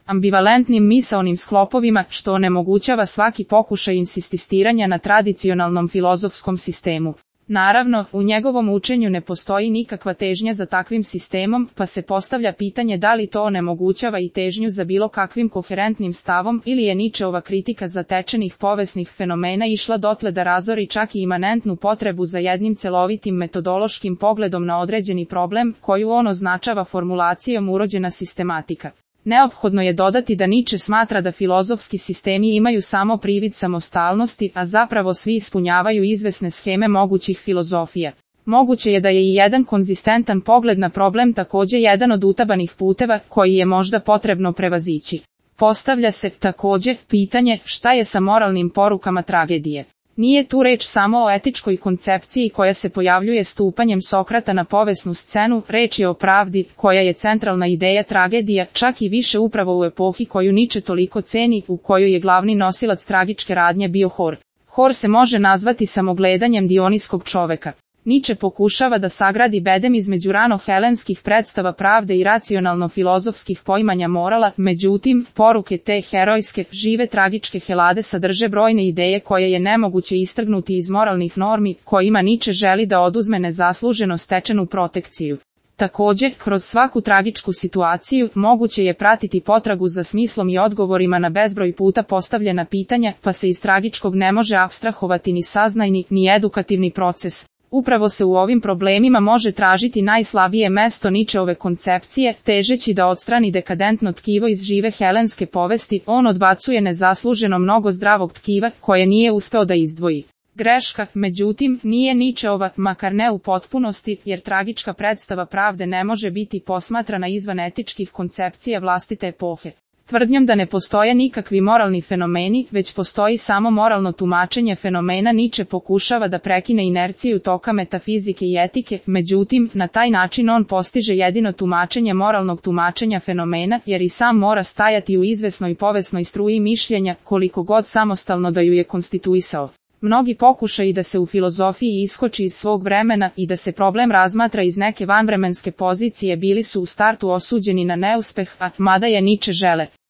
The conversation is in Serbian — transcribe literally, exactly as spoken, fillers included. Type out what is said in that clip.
ambivalentnim misaonim sklopovima, što onemogućava svaki pokušaj insistiranja na tradicionalnom filozofskom sistemu. Naravno, u njegovom učenju ne postoji nikakva težnja za takvim sistemom, pa se postavlja pitanje da li to onemogućava i težnju za bilo kakvim koherentnim stavom ili je Ničeova kritika zatečenih povesnih fenomena išla dotle da razori čak i imanentnu potrebu za jednim celovitim metodološkim pogledom na određeni problem, koju on označava formulacijom urođena sistematika. Neophodno je dodati da Niče smatra da filozofski sistemi imaju samo privid samostalnosti, a zapravo svi ispunjavaju izvesne scheme mogućih filozofija. Moguće je da je i jedan konzistentan pogled na problem takođe jedan od utabanih puteva koji je možda potrebno prevazići. Postavlja se, takođe, pitanje šta je sa moralnim porukama tragedije. Nije tu reč samo o etičkoj koncepciji koja se pojavljuje stupanjem Sokrata na povesnu scenu, reč je o pravdi, koja je centralna ideja tragedija, čak i više upravo u epohi koju Niče toliko ceni, u kojoj je glavni nosilac tragičke radnje bio Hor. Hor se može nazvati samogledanjem dioniskog čoveka. Niče pokušava da sagradi bedem između rano-helenskih predstava pravde i racionalno-filozofskih poimanja morala, međutim, poruke te herojske, žive tragičke Helade sadrže brojne ideje koje je nemoguće istrgnuti iz moralnih normi, kojima Niče želi da oduzme nezasluženo stečenu protekciju. Takođe, kroz svaku tragičku situaciju, moguće je pratiti potragu za smislom i odgovorima na bezbroj puta postavljena pitanja, pa se iz tragičkog ne može apstrahovati ni saznajni, ni edukativni proces. Upravo se u ovim problemima može tražiti najslabije mesto Ničeove koncepcije, težeći da odstrani dekadentno tkivo iz žive helenske povesti, on odbacuje nezasluženo mnogo zdravog tkiva, koje nije uspeo da izdvoji. Greška, međutim, nije Ničeova, makar ne u potpunosti, jer tragička predstava pravde ne može biti posmatrana izvan etičkih koncepcija vlastite epohe. Tvrdnjom da ne postoje nikakvi moralni fenomeni, već postoji samo moralno tumačenje fenomena, Niče pokušava da prekine inerciju toka metafizike i etike, međutim, na taj način on postiže jedino tumačenje moralnog tumačenja fenomena, jer i sam mora stajati u izvesnoj povesnoj struji mišljenja, koliko god samostalno da ju je konstituisao. Mnogi pokušaji da se u filozofiji iskoči iz svog vremena i da se problem razmatra iz neke vanvremenske pozicije bili su u startu osuđeni na neuspeh, a mada je Niče žele